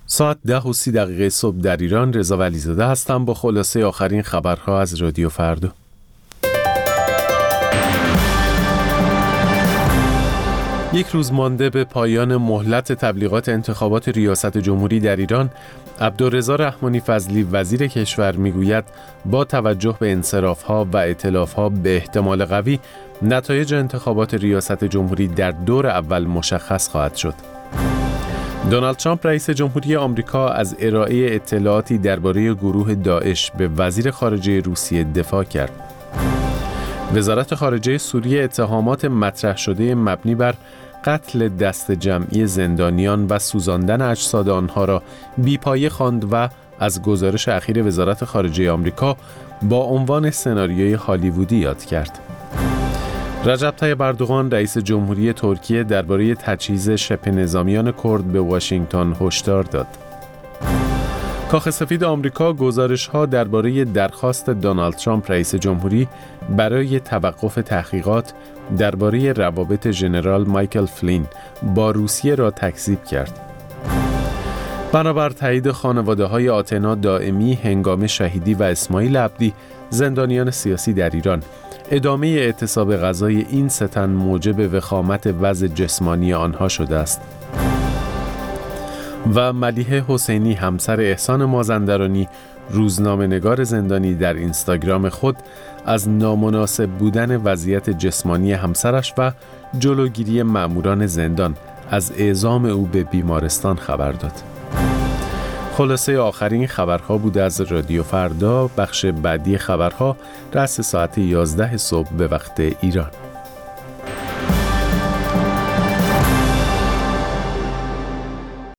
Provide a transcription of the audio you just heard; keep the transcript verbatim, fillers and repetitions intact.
ساعت ده و سی دقیقه صبح در ایران. رضا ولیزاده هستم با خلاصه آخرین خبرها از رادیو فردا. یک روز مانده به پایان مهلت تبلیغات انتخابات ریاست جمهوری در ایران، عبدالرضا رحمانی فضلی وزیر کشور میگوید با توجه به انصراف‌ها و ائتلاف‌ها به احتمال قوی نتایج انتخابات ریاست جمهوری در دور اول مشخص خواهد شد. دونالد ترامپ رئیس جمهوری آمریکا از ارائه اطلاعاتی درباره گروه داعش به وزیر خارجه روسیه دفاع کرد. وزارت خارجه سوریه اتهامات مطرح شده مبنی بر قتل دست جمعی زندانیان و سوزاندن اجساد آنها را بی‌پایه خواند و از گزارش اخیر وزارت خارجه آمریکا با عنوان سناریوی هالیوودی یاد کرد. رجب طیب اردوغان رئیس جمهوری ترکیه درباره تجهیز شبه نظامیان کرد به واشنگتن هشدار داد. کاخ سفید آمریکا گزارش‌ها درباره درخواست دونالد ترامپ رئیس جمهوری برای توقف تحقیقات درباره روابط ژنرال مایکل فلین با روسیه را تکذیب کرد. بنابر تایید خانواده‌های آتنا دائمی، هنگام شهیدی و اسماعیل عبدی، زندانیان سیاسی در ایران، ادامه اعتصاب غذای این سه تن موجب وخامت وضع جسمانی آنها شده است. و ملیحه حسینی همسر احسان مازندرانی، روزنامه‌نگار زندانی، در اینستاگرام خود از نامناسب بودن وضعیت جسمانی همسرش و جلوگیری مأموران زندان از اعزام او به بیمارستان خبر داد. خلاصه آخرین خبرها بود از رادیو فردا. بخش بعدی خبرها رأس ساعت یازده صبح به وقت ایران.